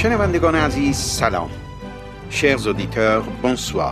شنوندگان عزیز سلام. chers auditeurs bonsoir.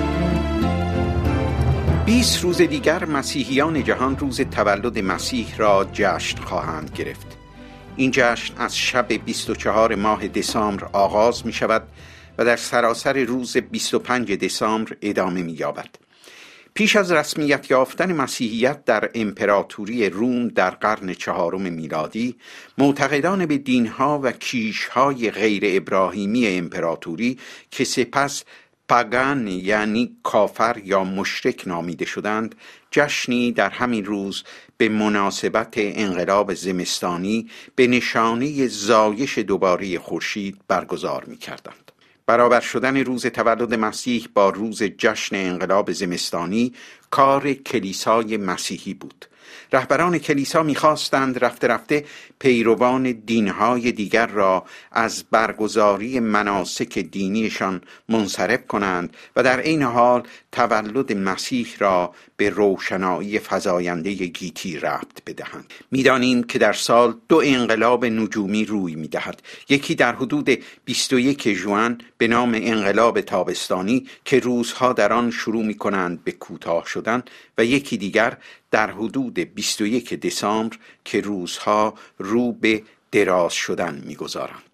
20 روز دیگر مسیحیان جهان روز تولد مسیح را جشن خواهند گرفت. این جشن از شب 24 ماه دسامبر آغاز می شود و در سراسر روز 25 دسامبر ادامه می یابد. پیش از رسمیت یافتن مسیحیت در امپراتوری روم در قرن 4 میلادی، معتقدان به دینها و کیشهای غیر ابراهیمی امپراتوری که سپس پاگان یعنی کافر یا مشرک نامیده شدند، جشنی در همین روز به مناسبت انقلاب زمستانی به نشانه زایش دوباره خورشید برگزار می‌کردند. برابر شدن روز تولد مسیح با روز جشن انقلاب زمستانی کار کلیسای مسیحی بود. رهبران کلیسا می‌خواستند رفته رفته پیروان دینهای دیگر را از برگزاری مناسک دینیشان منصرف کنند و در این حال تولد مسیح را به روشنایی فزاینده گیتی ربط بدهند. می‌دانیم که در سال 2 انقلاب نجومی روی می‌دهد. یکی در حدود 21 ژوئن به نام انقلاب تابستانی که روزها در آن شروع می‌کنند به کوتاه شدن و یکی دیگر در حدود 21 دسامبر که روزها رو به دراز شدن می‌گذارند.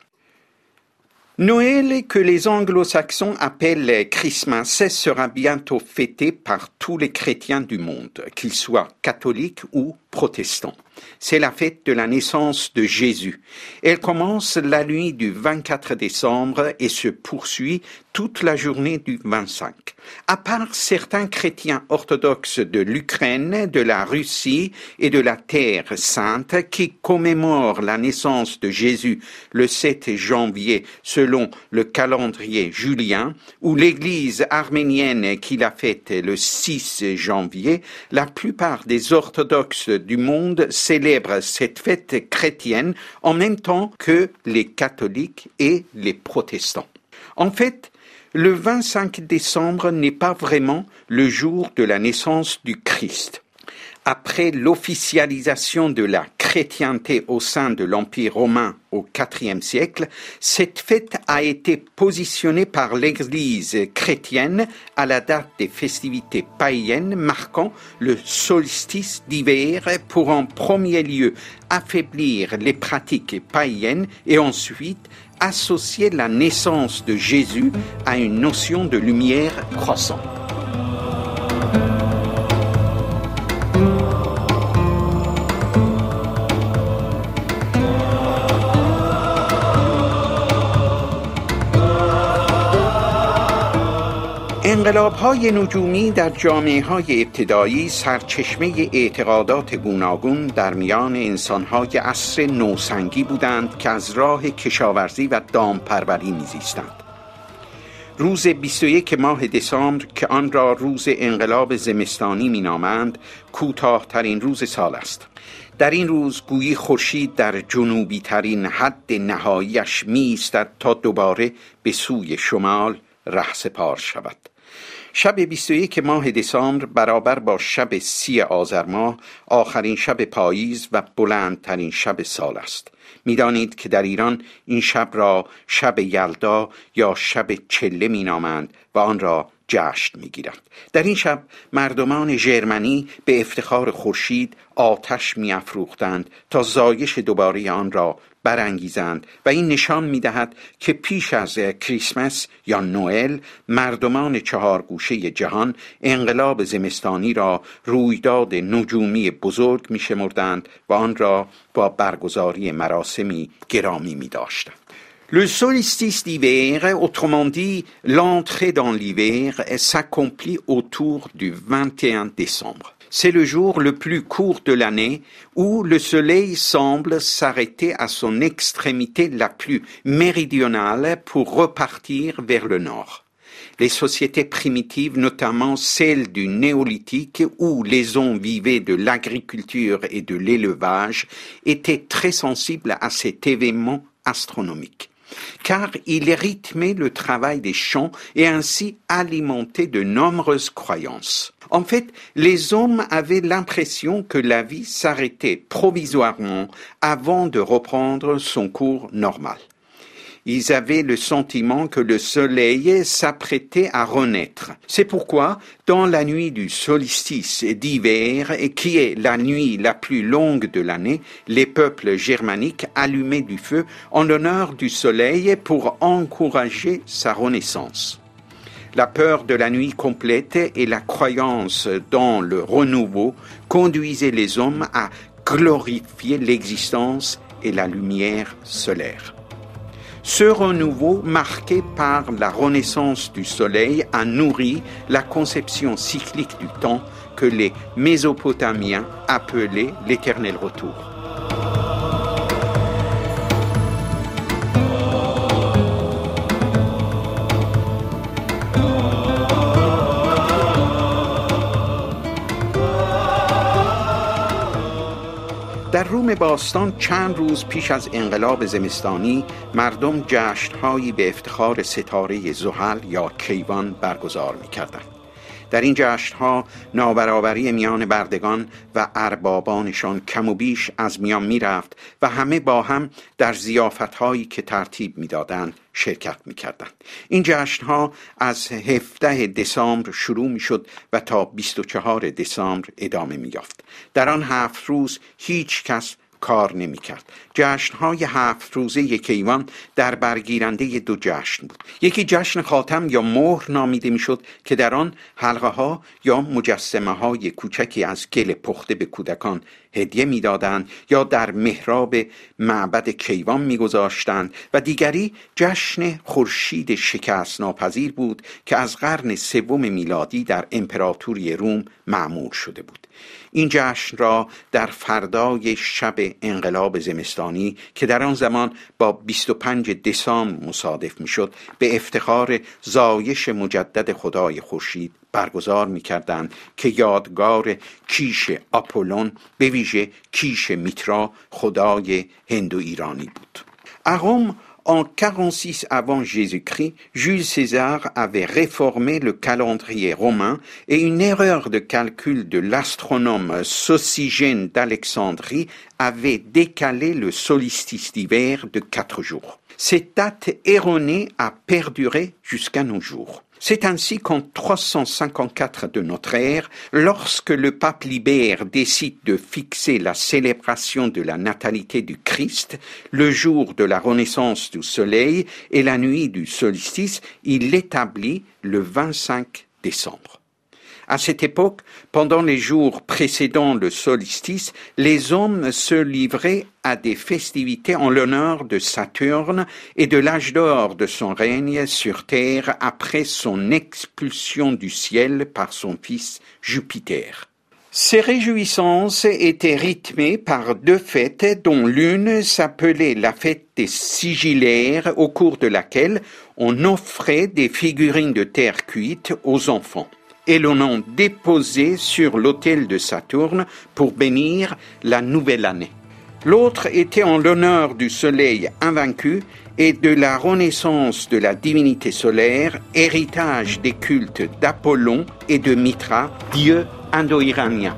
Noël, que les anglo-saxons appellent Christmas, sera bientôt fêté par tous les chrétiens du monde, qu'ils soient catholiques ou protestants. C'est la fête de la naissance de Jésus. Elle commence la nuit du 24 décembre et se poursuit toute la journée du 25. À part certains chrétiens orthodoxes de l'Ukraine, de la Russie et de la Terre Sainte qui commémorent la naissance de Jésus le 7 janvier selon le calendrier julien, ou l'Église arménienne qui la fête le 6 janvier, la plupart des orthodoxes du monde célèbrent cette fête chrétienne en même temps que les catholiques et les protestants. En fait, le 25 décembre n'est pas vraiment le jour de la naissance du Christ. Après l'officialisation de la chrétienté au sein de l'Empire romain au IVe siècle, cette fête a été positionnée par l'Église chrétienne à la date des festivités païennes marquant le solstice d'hiver pour en premier lieu affaiblir les pratiques païennes et ensuite associer la naissance de Jésus à une notion de lumière croissante. انقلاب‌های نجومی در جامعه‌های ابتدایی سرچشمه اعتقادات گوناگون در میان انسان‌های عصر نوسنگی بودند که از راه کشاورزی و دامپروری می‌زیستند. روز 21 ماه دسامبر که آن را روز انقلاب زمستانی می‌نامند، کوتاه‌ترین روز سال است. در این روز گویی خورشید در جنوبی ترین حد نهاییش می‌ایستد تا دوباره به سوی شمال رهسپار شود. شب 21 ماه دسامبر برابر با شب 30 آذر ماه آخرین شب پاییز و بلندترین شب سال است. می‌دانید که در ایران این شب را شب یلدا یا شب چله می‌نامند و آن را جشن می‌گیرند. در این شب مردمان ژرمنی به افتخار خورشید آتش می‌افروختند تا زایش دوباره آن را برانگیزند و این نشان می‌دهد که پیش از کریسمس یا نوئل مردمان 4 گوشه جهان انقلاب زمستانی را رویداد نجومی بزرگ می‌شمردند و آن را با برگزاری مراسمی گرامی می‌داشتند. Le solstice d'hiver, autrement dit l'entrée dans l'hiver, s'accomplit autour du 21 décembre. C'est le jour le plus court de l'année où le soleil semble s'arrêter à son extrémité la plus méridionale pour repartir vers le nord. Les sociétés primitives, notamment celles du néolithique où les hommes vivaient de l'agriculture et de l'élevage, étaient très sensibles à cet événement astronomique. Car il rythmait le travail des champs et ainsi alimentait de nombreuses croyances. En fait, les hommes avaient l'impression que la vie s'arrêtait provisoirement avant de reprendre son cours normal. Ils avaient le sentiment que le soleil s'apprêtait à renaître. C'est pourquoi, dans la nuit du solstice d'hiver, qui est la nuit la plus longue de l'année, les peuples germaniques allumaient du feu en l'honneur du soleil pour encourager sa renaissance. La peur de la nuit complète et la croyance dans le renouveau conduisaient les hommes à glorifier l'existence et la lumière solaire. Ce renouveau, marqué par la renaissance du soleil, a nourri la conception cyclique du temps que les Mésopotamiens appelaient l'éternel retour. در روم باستان چند روز پیش از انقلاب زمستانی مردم جشن‌هایی به افتخار ستاره زحل یا کیوان برگزار می‌کردند. در این جشن‌ها نابرابری میان بردگان و اربابانشان کم و بیش از میان می‌رفت و همه با هم در ضیافت‌هایی که ترتیب می‌دادند شرکت می‌کردند. این جشن‌ها از 17 دسامبر شروع می‌شد و تا 24 دسامبر ادامه می‌یافت. در آن 7 روز هیچ کس کار نمی کرد. جشن‌های 7 روزه کیوان در برگیرنده 2 جشن بود. یکی جشن خاتم یا مهر نامیده میشد که در آن حلقه‌ها یا مجسمه‌های کوچکی از گل پخته به کودکان هدیه می‌دادند یا در محراب معبد کیوان می‌گذاشتند و دیگری جشن خورشید شکست ناپذیر بود که از قرن 3 میلادی در امپراتوری روم معمول شده بود. این جشن را در فردای شب انقلاب زمستانی که در آن زمان با 25 دسامبر مصادف میشد به افتخار زایش مجدد خدای خورشید برگزار می‌کردند که یادگار کیش آپولون به ویژه کیش میترا خدای هندو ایرانی بود. اقوم En 46 avant Jésus-Christ, Jules César avait réformé le calendrier romain et une erreur de calcul de l'astronome Socygène d'Alexandrie avait décalé le solstice d'hiver de 4 jours. Cette date erronée a perduré jusqu'à nos jours. C'est ainsi qu'en 354 de notre ère, lorsque le pape Libère décide de fixer la célébration de la natalité du Christ, le jour de la renaissance du soleil et la nuit du solstice, il l'établit le 25 décembre. À cette époque, pendant les jours précédant le solstice, les hommes se livraient à des festivités en l'honneur de Saturne et de l'âge d'or de son règne sur terre après son expulsion du ciel par son fils Jupiter. Ces réjouissances étaient rythmées par 2 fêtes dont l'une s'appelait la fête des sigillaires au cours de laquelle on offrait des figurines de terre cuite aux enfants et l'on en déposait sur l'autel de Saturne pour bénir la nouvelle année. L'autre était en l'honneur du soleil invaincu et de la renaissance de la divinité solaire, héritage des cultes d'Apollon et de Mitra, dieux indo-iraniens.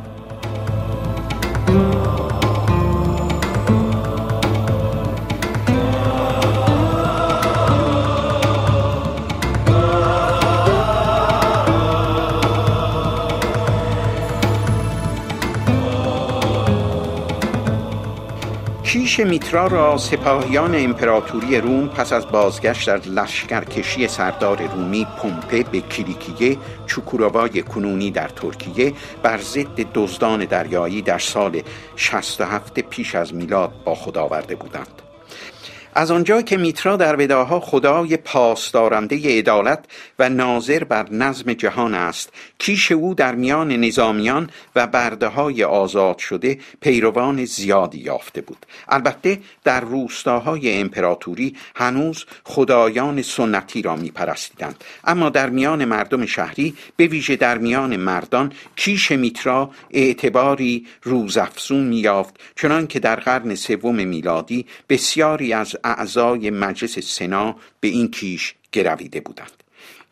کیش میترا را سپاهیان امپراتوری روم پس از بازگشت از لشکرکشی سردار رومی پومپه به کیلیکیه چوکوراوای کنونی در ترکیه بر ضد دزدان دریایی در سال 67 پیش از میلاد با خود آورده بودند. از آنجا که میترا در وداها خدای پاسدارنده عدالت و ناظر بر نظم جهان است، کیش او در میان نظامیان و برده‌های آزاد شده پیروان زیادی یافته بود. البته در روستاهای امپراتوری هنوز خدایان سنتی را می‌پرستیدند، اما در میان مردم شهری، به ویژه در میان مردان، کیش میترا اعتباری روزافزون می‌یافت، چنان که در قرن 3 میلادی بسیاری از اعضای مجلس سنا به این کیش گرویده بودند.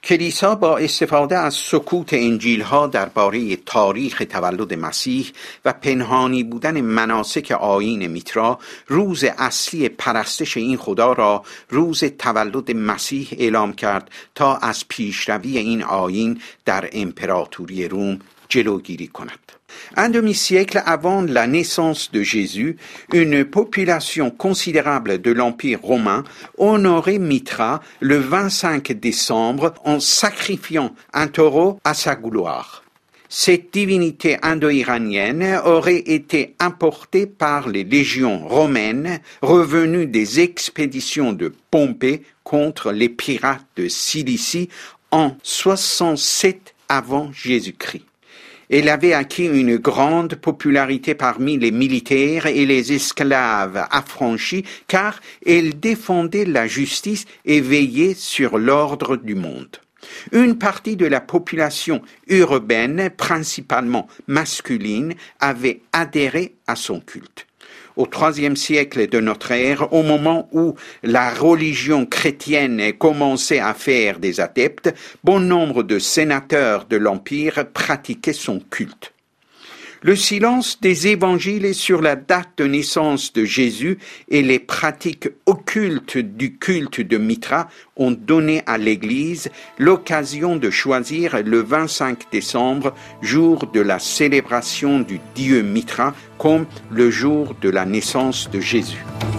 کلیسا با استفاده از سکوت انجیل‌ها درباره تاریخ تولد مسیح و پنهانی بودن مناسک آیین میترا، روز اصلی پرستش این خدا را روز تولد مسیح اعلام کرد تا از پیشروی این آیین در امپراتوری روم جلوگیری کند. Un demi-siècle avant la naissance de Jésus, une population considérable de l'Empire romain honorait Mithra le 25 décembre en sacrifiant un taureau à sa gloire. Cette divinité indo-iranienne aurait été importée par les légions romaines revenues des expéditions de Pompée contre les pirates de Cilicie en 67 avant Jésus-Christ. Elle avait acquis une grande popularité parmi les militaires et les esclaves affranchis car elle défendait la justice et veillait sur l'ordre du monde. Une partie de la population urbaine, principalement masculine, avait adhéré à son culte. Au IIIe siècle de notre ère, au moment où la religion chrétienne commençait à faire des adeptes, bon nombre de sénateurs de l'Empire pratiquaient son culte. Le silence des évangiles sur la date de naissance de Jésus et les pratiques occultes du culte de Mithra ont donné à l'Église l'occasion de choisir le 25 décembre, jour de la célébration du dieu Mithra, comme le jour de la naissance de Jésus.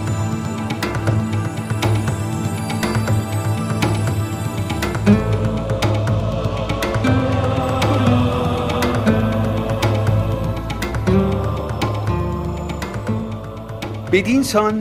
بدین سان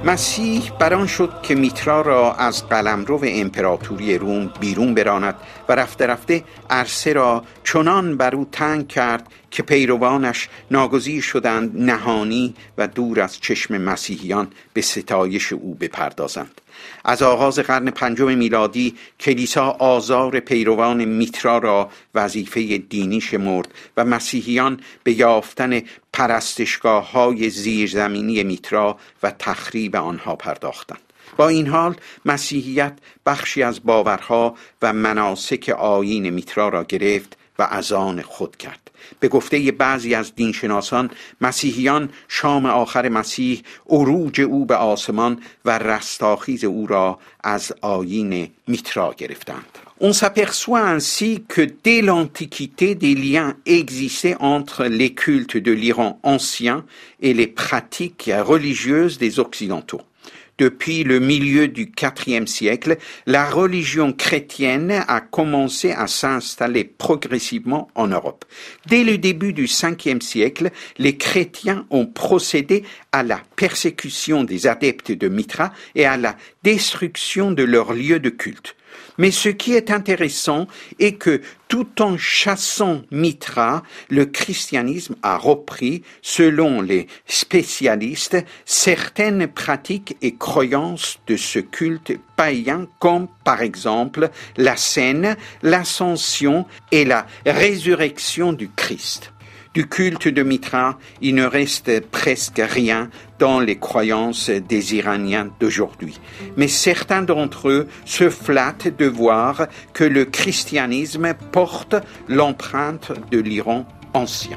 مسیح بران شد که میترا را از قلمرو امپراتوری روم بیرون براند و رفته رفته عرصه را چنان بر او تنگ کرد که پیروانش ناگزیر شدند نهانی و دور از چشم مسیحیان به ستایش او بپردازند. از آغاز قرن پنجم میلادی کلیسا آزار پیروان میترا را وظیفه دینی شمرد و مسیحیان به یافتن پرستشگاه‌های زیرزمینی میترا و تخریب آنها پرداختند. با این حال مسیحیت بخشی از باورها و مناسک آیین میترا را گرفت و از آن خود کرد. به گفته بعضی از دینشناسان، مسیحیان شام آخر مسیح عروج او به آسمان و رستاخیز او را از آیین میترا گرفتند. On s'aperçoit ainsi que dès l'Antiquité, des liens existaient entre les cultes de l'Iran ancien et les pratiques religieuses des Occidentaux. Depuis le milieu du IVe siècle, la religion chrétienne a commencé à s'installer progressivement en Europe. Dès le début du Ve siècle, les chrétiens ont procédé à la persécution des adeptes de Mithra et à la destruction de leurs lieux de culte. Mais ce qui est intéressant est que tout en chassant Mithra, le christianisme a repris, selon les spécialistes, certaines pratiques et croyances de ce culte païen, comme par exemple la scène, l'ascension et la résurrection du Christ. Du culte de Mithra, il ne reste presque rien dans les croyances des Iraniens d'aujourd'hui. Mais certains d'entre eux se flattent de voir que le christianisme porte l'empreinte de l'Iran ancien.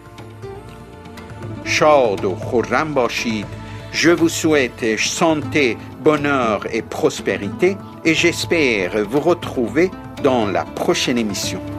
Shad و خرم باشید. Je vous souhaite santé, bonheur et prospérité et j'espère vous retrouver dans la prochaine émission.